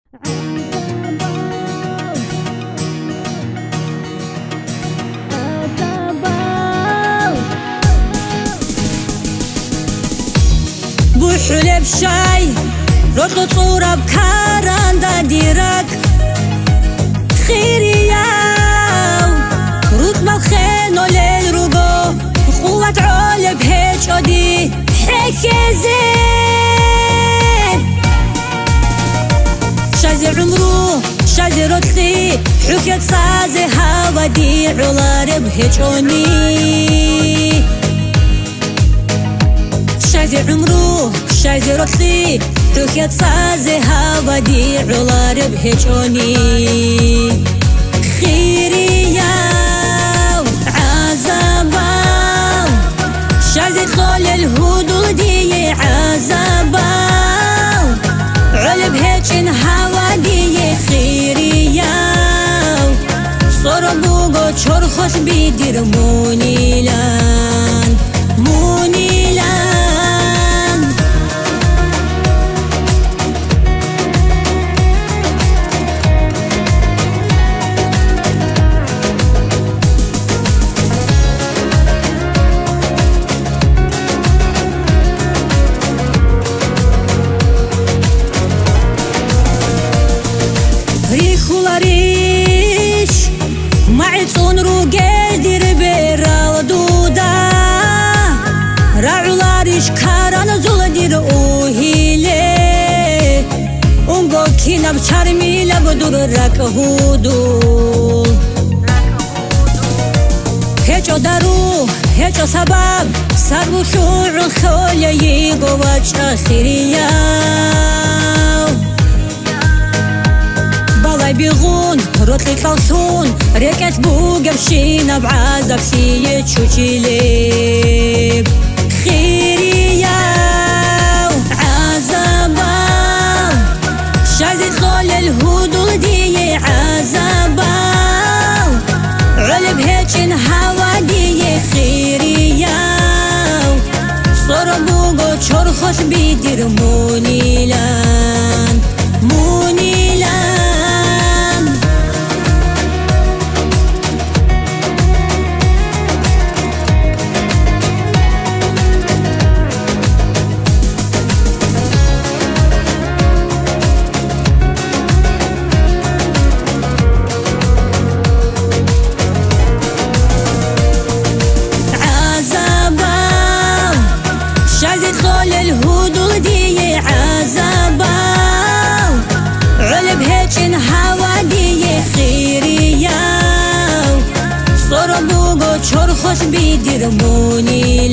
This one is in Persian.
بوحلب شاي رطل صورة بكاران ديرك خيري ياو روت مالخين وليل روغو قوة علب هيج ودي حكي زين شازي عمرو شازي رطلي حكيت سازي هوا دي علارب هيج وني شازي عمرو شازي رطلي حكيت سازي هوا دي علارب هيج وني خيري ياو عزباو شازي خول الهدول دي عزباو علب هيج هوا دي خيري ياو صربوغو چرخش بيدير مونيلان مونيلان ريخولاريش معيصون روغل دير بيرال دودا راعولاريش كاران زول دير اوهيلي اونغو كيناب چارميلا بدور راك هودول هيچو دارو هيچو سبب سربو شور الخولي يگو وچ اخيرياو بالاي بيغون رطلي كالسون ريكت بوغب شينا بعزب سيه تشوشيليب خيري ياو عزباو شازي خول الهدول دي عزباو علب هيجن هوا دي خيري ياو صربوغو چرخش بيدير مونيلان مونيلان شازي خول الهدول دي عزباو علب هيجن هوا دي خيري ياو صربوغو چرخش بيدير موني